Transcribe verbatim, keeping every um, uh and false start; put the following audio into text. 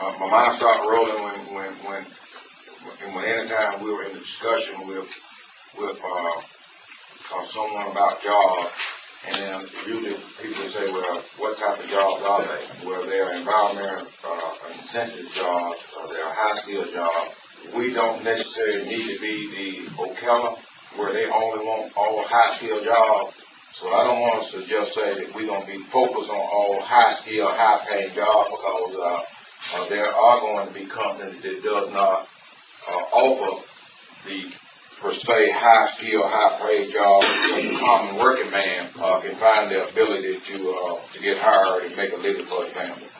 my, my mind started rolling when, when, when, when, when anytime we were in a discussion with, with, uh, uh, someone about jobs, and then usually people would say, well, what type of jobs are they? Well, they're environmental, uh, and sensitive jobs, or they're high-skilled jobs. We don't necessarily need to be the Ocala, where they only want all high-skilled jobs. So I don't want us to just say that we're going to be focused on all high-skilled, high-paying jobs, because uh, uh, there are going to be companies that does not uh, offer the per se high-skilled, high-paid jobs. The common working man uh, can find the ability to uh, to get hired and make a living for his family.